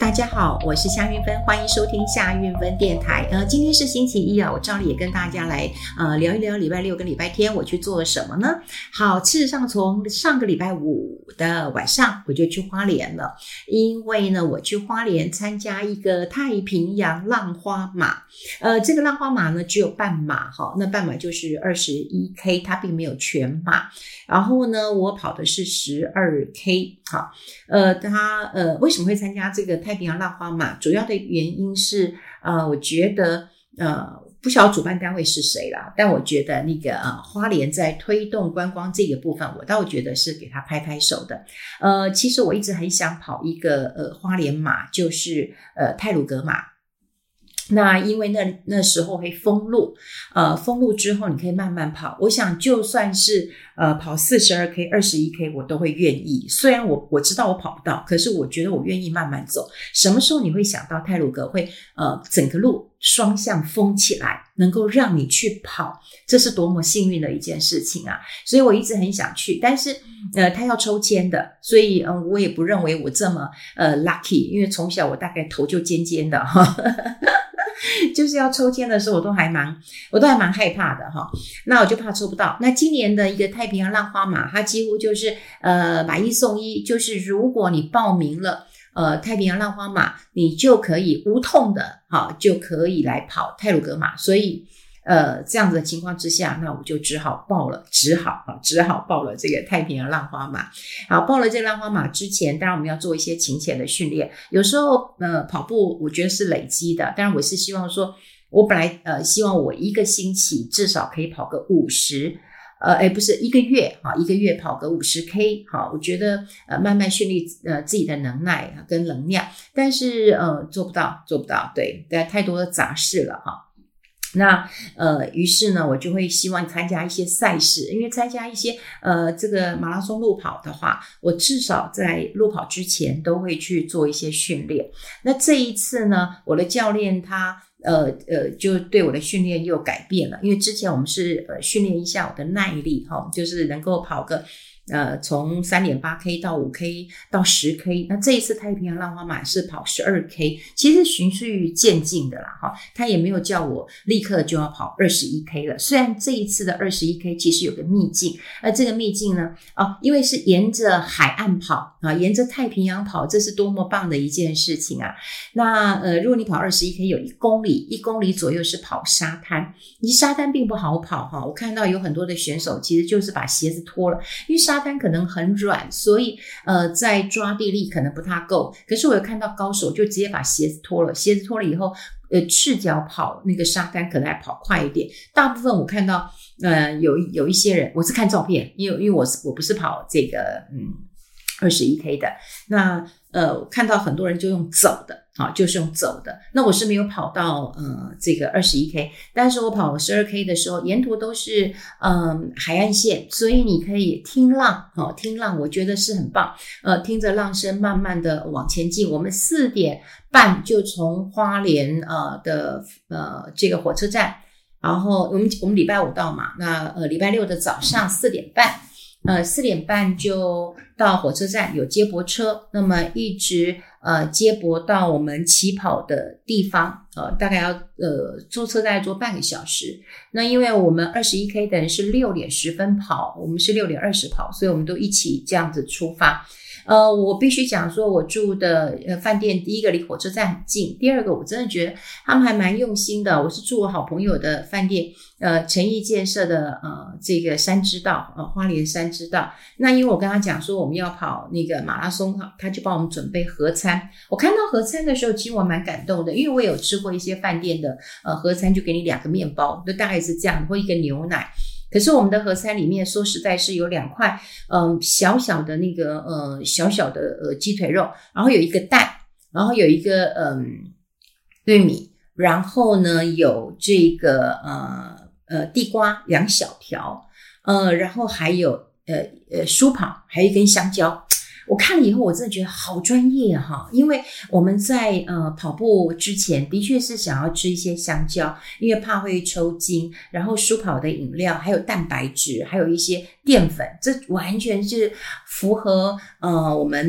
大家好，我是夏运芬，欢迎收听夏运芬电台。今天是星期一啊，我照例也跟大家来聊一聊礼拜六跟礼拜天我去做了什么呢？好，事实上从上个礼拜五的晚上我就去花莲了，因为呢我去花莲参加一个太平洋浪花马。这个浪花马呢只有半马哈，那半马就是 21K， 它并没有全马。然后呢我跑的是 12K。 好，它为什么会参加这个太平洋浪花马？主要的原因是我觉得不晓得主办单位是谁啦，但我觉得那个花莲在推动观光这个部分，我倒觉得是给他拍拍手的。其实我一直很想跑一个花莲马，就是太鲁阁马。那因为那时候会封路，封路之后你可以慢慢跑。我想就算是跑 42K 21K 我都会愿意，虽然我知道我跑不到，可是我觉得我愿意慢慢走。什么时候你会想到太鲁阁会整个路双向封起来，能够让你去跑，这是多么幸运的一件事情啊！所以我一直很想去，但是他要抽签的，所以我也不认为我这么lucky， 因为从小我大概头就尖尖的哈。就是要抽签的时候我都还蛮害怕的哈，那我就怕抽不到。那今年的一个太平洋浪花马，它几乎就是买一送一，就是如果你报名了太平洋浪花马，你就可以无痛的就可以来跑太鲁阁马。所以这样子的情况之下，那我就只好报了这个太平洋浪花马。好，报了这个浪花马之前，当然我们要做一些勤勤的训练。有时候跑步我觉得是累积的，当然我是希望说，我本来希望我一个星期至少可以跑个50，不是一个月跑个 50K， 我觉得慢慢训练自己的能耐跟能量，但是做不到，对，太多的杂事了哈。那于是呢我就会希望参加一些赛事，因为参加一些这个马拉松路跑的话，我至少在路跑之前都会去做一些训练。那这一次呢，我的教练他就对我的训练又改变了，因为之前我们是训练一下我的耐力就是能够跑个从 3.8K 到 5K 到 10K， 那这一次太平洋浪花马是跑 12K， 其实循序渐进的啦他也没有叫我立刻就要跑 21K 了。虽然这一次的 21K 其实有个秘境，这个秘境呢因为是沿着海岸跑沿着太平洋跑，这是多么棒的一件事情啊。那如果你跑 21K 有1公里左右是跑沙滩，你沙滩并不好跑我看到有很多的选手其实就是把鞋子脱了，因为沙滩可能很软，所以在抓地力可能不太够。可是我有看到高手就直接把鞋子脱了以后赤脚跑那个沙滩可能还跑快一点。大部分我看到有一些人，我是看照片，因为我不是跑这个21K 的，那看到很多人就用走的就是用走的。那我是没有跑到这个 21K， 但是我跑 12K 的时候沿途都是海岸线，所以你可以听浪我觉得是很棒。听着浪声慢慢的往前进。我们4点半就从花莲的这个火车站，然后我们礼拜5到嘛，那礼拜6的早上4点半就到火车站，有接驳车，那么一直接驳到我们起跑的地方，大概要坐车大概坐半个小时。那因为我们 21K 的人是6点10分跑，我们是6点20跑，所以我们都一起这样子出发。我必须讲说，我住的饭店，第一个离火车站很近，第二个我真的觉得他们还蛮用心的。我是住我好朋友的饭店，诚毅建设的这个山之道，花莲山之道。那因为我跟他讲说我们要跑那个马拉松，他就帮我们准备合餐。我看到合餐的时候，其实我蛮感动的，因为我有吃过一些饭店的合餐，就给你2个面包，就大概是这样，或一个牛奶。可是我们的合餐里面说实在是有2块小小的那个小小的鸡腿肉，然后有一个蛋，然后有一个玉米，然后呢有这个地瓜2小条，然后还有酥跑，还有一根香蕉。我看了以后我真的觉得好专业因为我们在跑步之前的确是想要吃一些香蕉，因为怕会抽筋，然后舒跑的饮料，还有蛋白质，还有一些淀粉，这完全是符合我们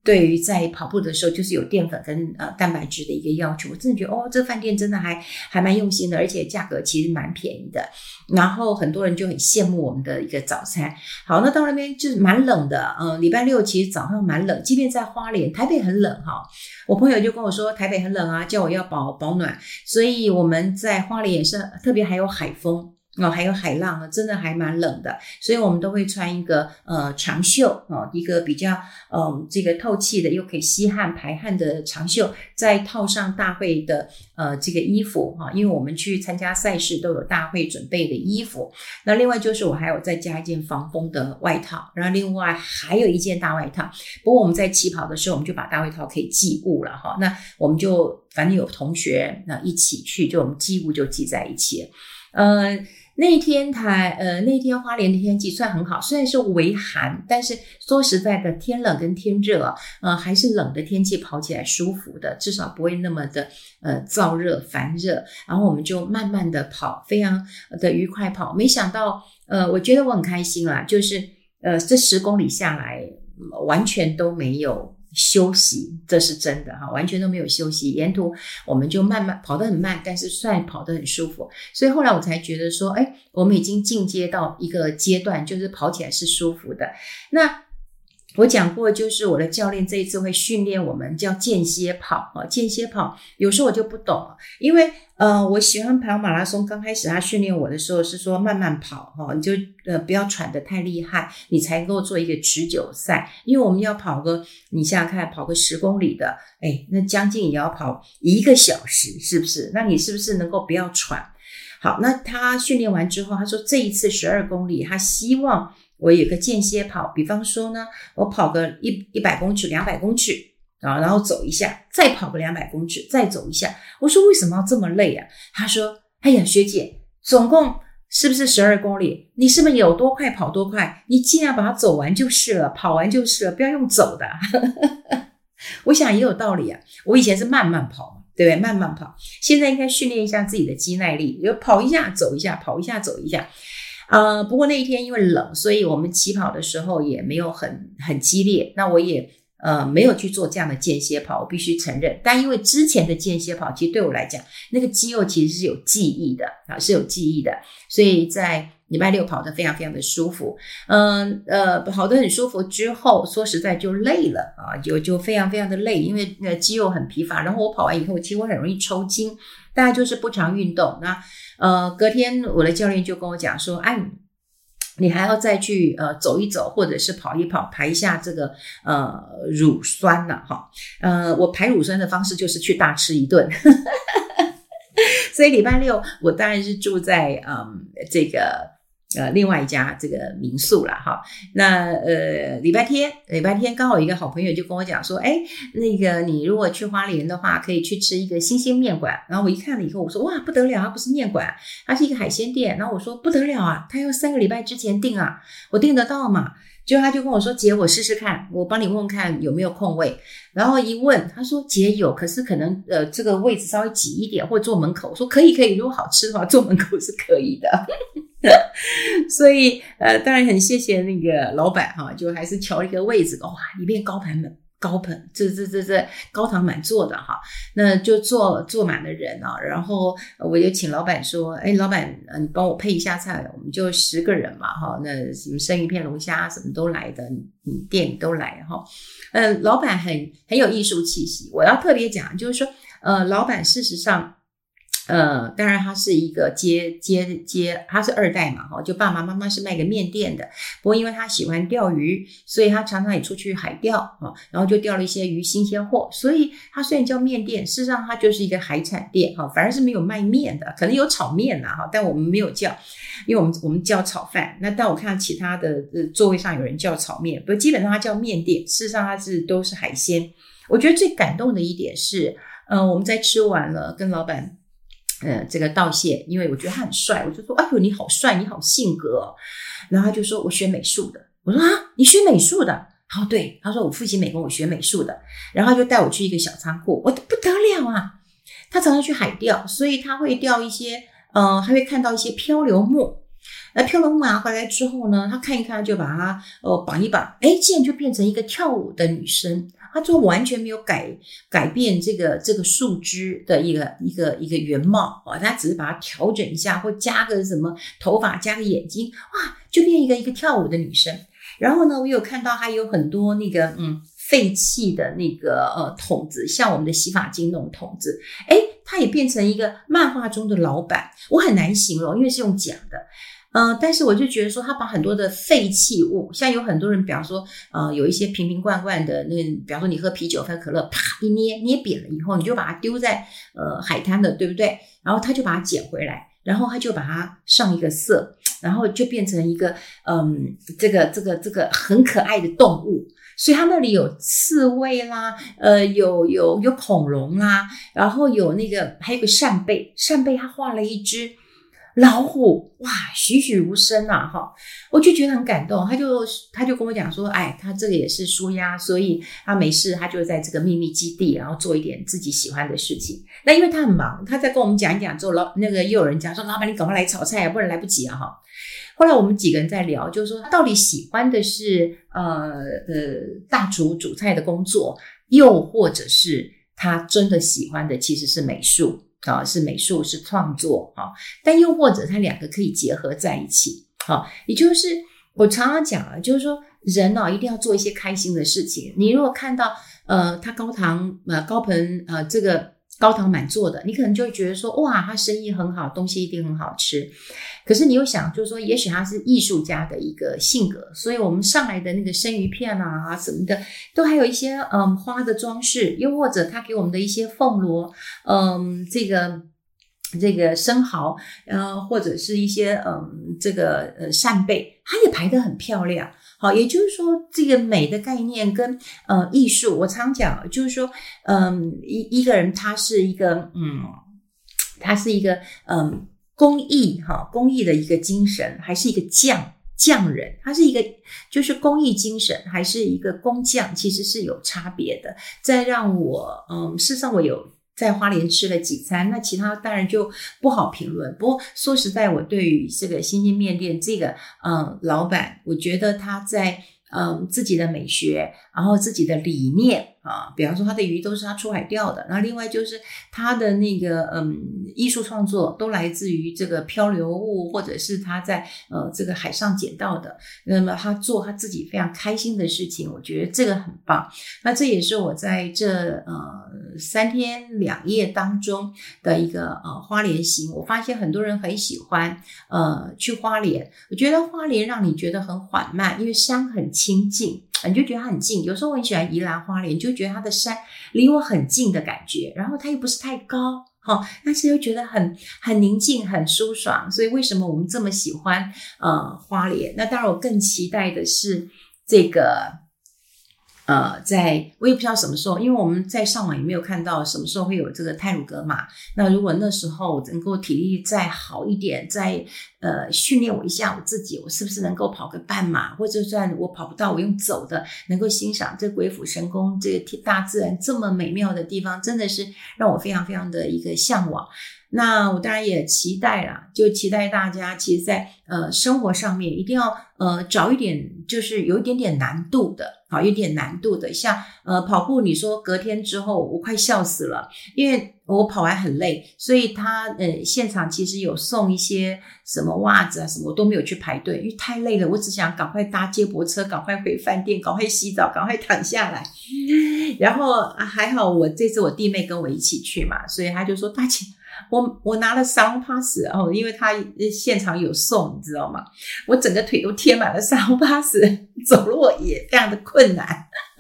对于在跑步的时候就是有淀粉跟蛋白质的一个要求，我真的觉得这饭店真的还蛮用心的，而且价格其实蛮便宜的。然后很多人就很羡慕我们的一个早餐。好，那到那边就是蛮冷的，礼拜六其实早上蛮冷，即便在花莲，台北很冷哈。我朋友就跟我说台北很冷啊，叫我要保暖，所以我们在花莲也是特别还有海风。还有海浪真的还蛮冷的，所以我们都会穿一个长袖一个比较这个透气的又可以吸汗排汗的长袖，再套上大会的这个衣服因为我们去参加赛事都有大会准备的衣服。那另外就是我还有再加一件防风的外套，然后另外还有一件大外套。不过我们在起跑的时候我们就把大外套可以寄物了那我们就反正有同学一起去，就我们寄物就寄在一起了。那天花莲的天气算很好，虽然是微寒，但是说实在的，天冷跟天热还是冷的天气跑起来舒服的，至少不会那么的燥热烦热。然后我们就慢慢的跑，非常的愉快跑。没想到我觉得我很开心啦，就是这10公里下来完全都没有休息，这是真的完全都没有休息。沿途我们就慢慢跑得很慢，但是算跑得很舒服。所以后来我才觉得说我们已经进阶到一个阶段，就是跑起来是舒服的。那我讲过，就是我的教练这一次会训练我们叫间歇跑间歇跑有时候我就不懂因为我喜欢跑马拉松，刚开始他训练我的时候是说慢慢跑你就不要喘得太厉害，你才能够做一个持久赛。因为我们要跑个，你想想看，跑个10公里的那将近也要跑1个小时，是不是？那你是不是能够不要喘？好，那他训练完之后，他说这一次12公里他希望我有个间歇跑，比方说呢，我跑个100公尺200公尺然后走一下，再跑个200公尺再走一下。我说为什么要这么累啊？他说哎呀学姐，总共是不是12公里，你是不是有多快跑多快，你尽量把它走完就是了，跑完就是了，不要用走的我想也有道理我以前是慢慢跑对不对？慢慢跑，现在应该训练一下自己的肌耐力，就跑一下走一下，跑一下走一下不过那一天因为冷，所以我们起跑的时候也没有很激烈，那我也没有去做这样的间歇跑，我必须承认。但因为之前的间歇跑其实对我来讲，那个肌肉其实是有记忆的是有记忆的，所以在礼拜六跑得非常非常的舒服。跑得很舒服之后，说实在就累了就非常非常的累，因为肌肉很疲乏。然后我跑完以后，其实我很容易抽筋，大概就是不常运动。那隔天我的教练就跟我讲说，你还要再去走一走，或者是跑一跑，排一下这个乳酸我排乳酸的方式就是去大吃一顿所以礼拜六我当然是住在这个另外一家这个民宿啦那礼拜天刚好有一个好朋友就跟我讲说那个你如果去花莲的话可以去吃一个新鲜面馆。然后我一看了以后我说哇不得了，它不是面馆，它是一个海鲜店。然后我说不得了它要3个礼拜之前订我订得到嘛。结果他就跟我说姐我试试看，我帮你问问看有没有空位。然后一问他说姐有，可是可能这个位置稍微挤一点，或者坐门口。我说可以，如果好吃的话坐门口是可以的所以当然很谢谢那个老板就还是调了一个位置，哇里面高盆这高堂满座的那就坐满了人然后我就请老板说老板你帮我配一下菜，我们就10个人嘛那什么生鱼片龙虾什么都来的，店里都来老板很有艺术气息。我要特别讲就是说老板事实上当然他是一个他是2代嘛就爸爸妈妈是卖个面店的。不过因为他喜欢钓鱼，所以他常常也出去海钓然后就钓了一些鱼新鲜货，所以他虽然叫面店，事实上他就是一个海产店反而是没有卖面的，可能有炒面但我们没有叫，因为我们叫炒饭。那但我看到其他的座位上有人叫炒面，不过基本上他叫面店，事实上他都是海鲜。我觉得最感动的一点是我们在吃完了跟老板这个道谢，因为我觉得他很帅，我就说哎呦你好帅，你好性格然后他就说我学美术的。我说你学美术的？对，他说我父亲美工，我学美术的。然后他就带我去一个小仓库，我不得了他常常去海钓，所以他会钓一些他会看到一些漂流木。那漂流木回来之后呢，他看一看就把它绑一绑，竟然就变成一个跳舞的女生他最后完全没有改变这个树枝的一个原貌啊，他只是把它调整一下，或加个什么头发，加个眼睛，哇，就变一个跳舞的女生。然后呢，我有看到还有很多那个废弃的那个桶子，像我们的洗发精那种桶子，它也变成一个漫画中的老板，我很难形容，因为是用讲的。但是我就觉得说，他把很多的废弃物，像有很多人，比方说，有一些瓶瓶罐罐的那，比方说你喝啤酒、喝可乐，啪一捏扁了以后，你就把它丢在海滩的，对不对？然后他就把它捡回来，然后他就把它上一个色，然后就变成一个这个很可爱的动物。所以它那里有刺猬啦，有恐龙啦，然后有那个还有个扇贝他画了一只老虎，哇，栩栩如生啊哈！我就觉得很感动，他就跟我讲说，他这个也是抒压，所以他没事，他就在这个秘密基地，然后做一点自己喜欢的事情。那因为他很忙，他在跟我们讲一讲之后，那个又有人讲说，老板你赶快来炒菜啊，不然来不及啊哈。后来我们几个人在聊，就是说他到底喜欢的是大厨煮菜的工作，又或者是他真的喜欢的其实是美术啊，是美术是创作啊，但又或者他两个可以结合在一起啊，也就是我常常讲了，就是说人一定要做一些开心的事情。你如果看到他高盆这个高堂满座的，你可能就会觉得说，哇，他生意很好，东西一定很好吃。可是你又想，就是说也许他是艺术家的一个性格，所以我们上来的那个生鱼片啊什么的，都还有一些花的装饰，又或者他给我们的一些凤螺，这个生蚝，或者是一些扇贝，它也排得很漂亮。好，也就是说，这个美的概念跟艺术，我常讲，就是说，一个人他是一个公益的一个精神，还是一个匠人，他是一个就是公益精神，还是一个工匠，其实是有差别的。再让我事实上我有在花莲吃了几餐，那其他当然就不好评论。不过说实在，我对于这个新兴面店这个老板，我觉得他在自己的美学，然后自己的理念啊，比方说他的鱼都是他出海钓的，然后另外就是他的那个艺术创作都来自于这个漂流物，或者是他在这个海上捡到的，那么他做他自己非常开心的事情，我觉得这个很棒。那这也是我在这3天2夜当中的一个花莲行，我发现很多人很喜欢去花莲。我觉得花莲让你觉得很缓慢，因为山很亲近，你就觉得它很近。有时候我很喜欢宜兰花莲，就觉得它的山离我很近的感觉，然后它又不是太高，但是又觉得很宁静，很舒爽。所以为什么我们这么喜欢花莲？那当然我更期待的是这个我也不知道什么时候，因为我们在上网也没有看到什么时候会有这个太鲁阁马。那如果那时候能够体力再好一点，再训练我一下我自己，我是不是能够跑个半马，或者算我跑不到，我用走的，能够欣赏这鬼斧神工，这个大自然这么美妙的地方，真的是让我非常非常的一个向往。那我当然也期待啦，就期待大家其实在生活上面一定要找一点就是有一点点难度的，好，有点难度的。像跑步，你说隔天之后我快笑死了，因为我跑完很累，所以他现场其实有送一些什么袜子啊什么，我都没有去排队，因为太累了，我只想赶快搭接驳车，赶快回饭店，赶快洗澡，赶快躺下来。然后还好这次我弟妹跟我一起去嘛，所以他就说大姐，我拿了沙龙 pass 因为他现场有送，你知道吗？我整个腿都贴满了沙龙 pass， 走路也非常的困难。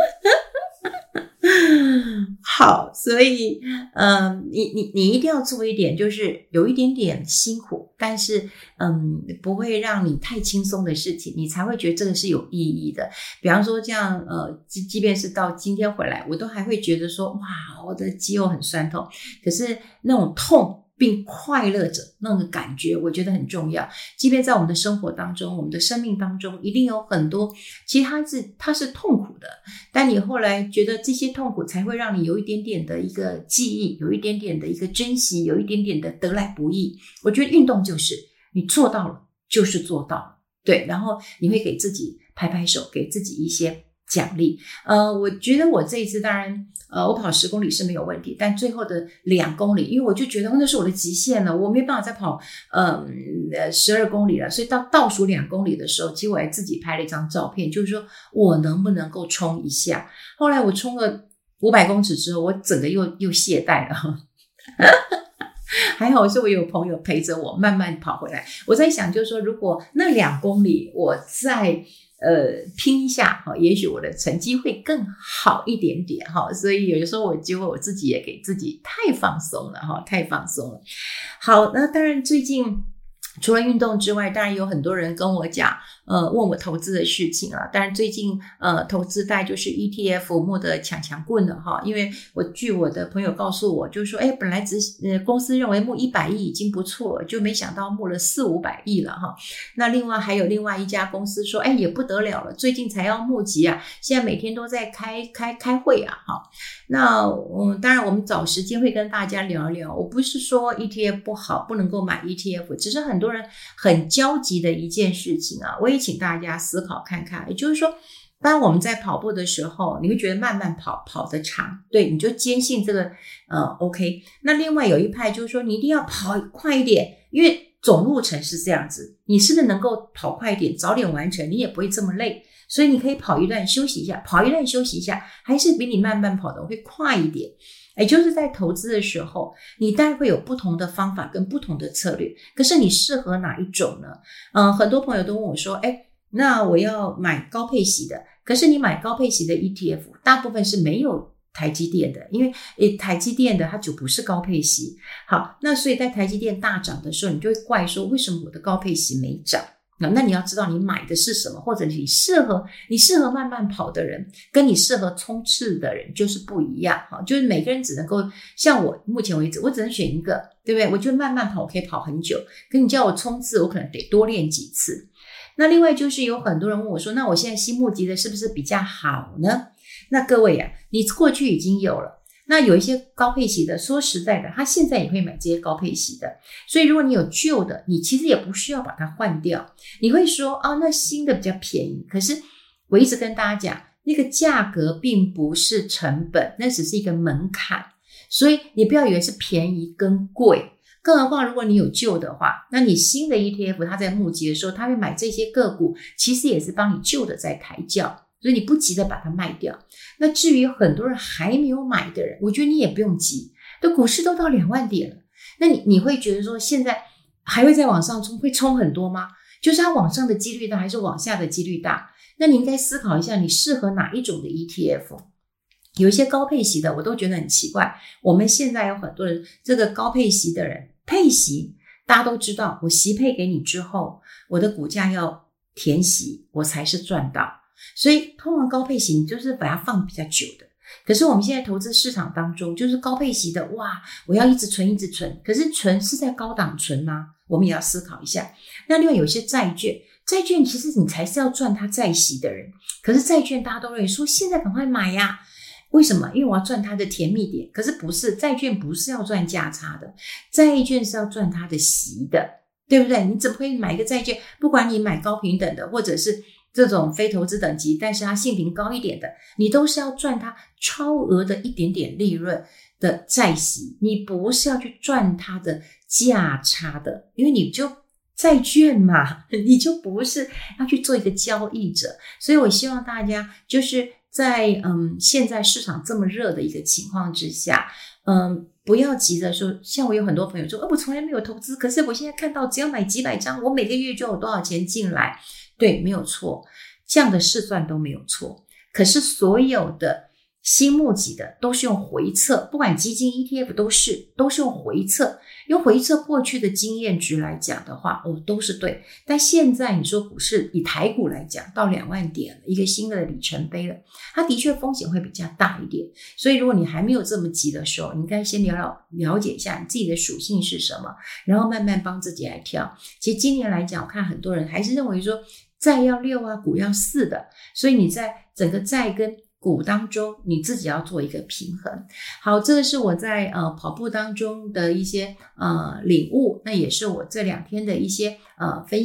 好，所以你一定要做一点，就是有一点点辛苦，但是不会让你太轻松的事情，你才会觉得这个是有意义的。比方说这样即便是到今天回来，我都还会觉得说，哇，我的肌肉很酸痛，可是那种痛并快乐着那个感觉，我觉得很重要。即便在我们的生活当中，我们的生命当中，一定有很多其实它是痛苦的，但你后来觉得这些痛苦才会让你有一点点的一个记忆，有一点点的一个珍惜，有一点点的得来不易。我觉得运动就是你做到了就是做到了，对，然后你会给自己拍拍手，给自己一些奖励。我觉得我这一次当然我跑10公里是没有问题，但最后的2公里，因为我就觉得那是我的极限了，我没办法再跑12公里了，所以到倒数2公里的时候，其实我还自己拍了一张照片，就是说我能不能够冲一下。后来我冲了500公尺之后，我整个又懈怠了还好是我有朋友陪着我慢慢跑回来。我在想就是说，如果那2公里我再拼一下，也许我的成绩会更好一点点，所以有的时候我自己也给自己太放松了，太放松了。好，那当然最近除了运动之外，当然有很多人跟我讲问我投资的事情啊。当然最近投资大概就是 ETF 募的强棍了哈，因为据我的朋友告诉我，就是说本来公司认为募100亿已经不错了，就没想到募了400-500亿了哈。那另外还有另外一家公司说也不得了了，最近才要募集啊，现在每天都在开会啊哈。那当然我们找时间会跟大家聊一聊，我不是说 ETF 不好，不能够买 ETF， 只是很多人很焦急的一件事情啊，我也请大家思考看看。也就是说，当我们在跑步的时候，你会觉得慢慢跑得长，对，你就坚信这个OK。那另外有一派就是说，你一定要跑快一点，因为总路程是这样子，你是不是能够跑快一点，早点完成，你也不会这么累，所以你可以跑一段休息一下，跑一段休息一下，还是比你慢慢跑的会快一点。也就是在投资的时候，你当然会有不同的方法跟不同的策略，可是你适合哪一种呢？很多朋友都问我说那我要买高配息的，可是你买高配息的 ETF 大部分是没有台积电的，因为台积电的它就不是高配息。好，那所以在台积电大涨的时候，你就会怪说为什么我的高配息没涨。那你要知道你买的是什么，或者你适合慢慢跑的人跟你适合冲刺的人就是不一样，就是每个人只能够像我目前为止我只能选一个，对不对？我就慢慢跑，我可以跑很久，可你叫我冲刺，我可能得多练几次。那另外就是有很多人问我说，那我现在新募集的是不是比较好呢？那各位啊，你过去已经有了，那有一些高配息的，说实在的，他现在也会买这些高配息的，所以如果你有旧的，你其实也不需要把它换掉。你会说那新的比较便宜，可是我一直跟大家讲，那个价格并不是成本，那只是一个门槛，所以你不要以为是便宜跟贵。更何况如果你有旧的话，那你新的 ETF 它在募集的时候，它会买这些个股，其实也是帮你旧的在抬轿，所以你不急着把它卖掉。那至于很多人还没有买的人，我觉得你也不用急，这股市都到2万点了，那你会觉得说现在还会再往上冲，会冲很多吗？就是它往上的几率大还是往下的几率大？那你应该思考一下你适合哪一种的 ETF。 有一些高配息的我都觉得很奇怪，我们现在有很多人这个高配息的人配息，大家都知道我息配给你之后，我的股价要填息我才是赚到，所以通常高配息你就是把它放比较久的。可是我们现在投资市场当中，就是高配息的，哇，我要一直存，可是存是在高档存吗？我们也要思考一下。那另外有一些债券其实你才是要赚它债息的人，可是债券大家都认为说现在赶快买呀，为什么？因为我要赚它的甜蜜点。可是不是，债券不是要赚价差的，债券是要赚它的息的，对不对？你怎么会买一个债券，不管你买高评等的或者是这种非投资等级但是它信评高一点的，你都是要赚它超额的一点点利润的债息，你不是要去赚它的价差的，因为你就债券嘛，你就不是要去做一个交易者。所以我希望大家就是在现在市场这么热的一个情况之下，不要急着说，像我有很多朋友说我从来没有投资，可是我现在看到只要买几百张，我每个月就有多少钱进来。对，没有错，这样的试算都没有错。可是所有的新募集的都是用回测，不管基金 ETF 都是用回测，用回测过去的经验值来讲的话，都是对。但现在你说股市以台股来讲，到2万点了，一个新的里程碑了，它的确风险会比较大一点。所以如果你还没有这么急的时候，你应该先了解一下你自己的属性是什么，然后慢慢帮自己来挑。其实今年来讲，我看很多人还是认为说债要6啊，股要4的，所以你在整个债跟股当中你自己要做一个平衡。好，这个是我在跑步当中的一些领悟，那也是我这2天的一些分享。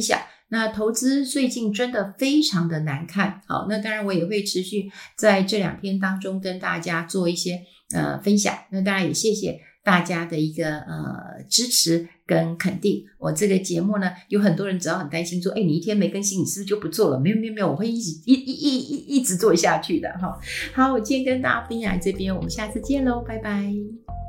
那投资最近真的非常的难看。好，那当然我也会持续在这2天当中跟大家做一些分享。那当然也谢谢大家的一个支持跟肯定。我这个节目呢，有很多人只要很担心说，你一天没更新，你是不是就不做了？没有，我会一直做下去的哈。好，我今天跟大家分享这边，我们下次见喽，拜拜。